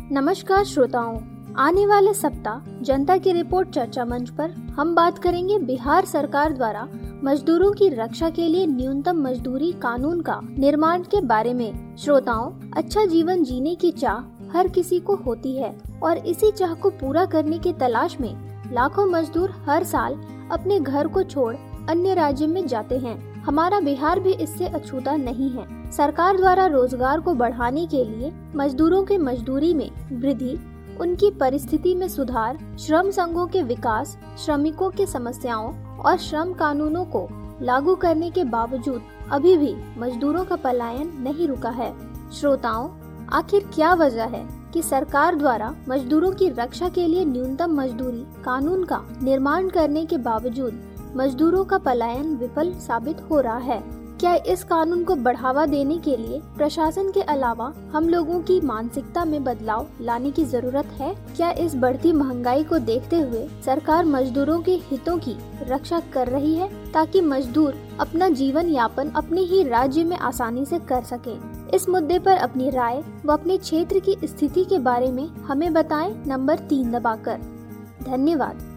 नमस्कार श्रोताओं, आने वाले सप्ताह जनता की रिपोर्ट चर्चा मंच पर हम बात करेंगे बिहार सरकार द्वारा मजदूरों की रक्षा के लिए न्यूनतम मजदूरी कानून का निर्माण के बारे में। श्रोताओं, अच्छा जीवन जीने की चाह हर किसी को होती है और इसी चाह को पूरा करने की तलाश में लाखों मजदूर हर साल अपने घर को छोड़ अन्य राज्य में जाते हैं। हमारा बिहार भी इससे अछूता नहीं है। सरकार द्वारा रोजगार को बढ़ाने के लिए मजदूरों के मजदूरी में वृद्धि, उनकी परिस्थिति में सुधार, श्रम संघों के विकास, श्रमिकों की समस्याओं और श्रम कानूनों को लागू करने के बावजूद अभी भी मजदूरों का पलायन नहीं रुका है। श्रोताओं, आखिर क्या वजह है कि सरकार द्वारा मजदूरों की रक्षा के लिए न्यूनतम मजदूरी कानून का निर्माण करने के बावजूद मजदूरों का पलायन विफल साबित हो रहा है? क्या इस कानून को बढ़ावा देने के लिए प्रशासन के अलावा हम लोगों की मानसिकता में बदलाव लाने की जरूरत है? क्या इस बढ़ती महंगाई को देखते हुए सरकार मजदूरों के हितों की रक्षा कर रही है ताकि मजदूर अपना जीवन यापन अपने ही राज्य में आसानी से कर सके? इस मुद्दे पर अपनी राय व अपने क्षेत्र की स्थिति के बारे में हमें बताएं नंबर 3 दबाकर। धन्यवाद।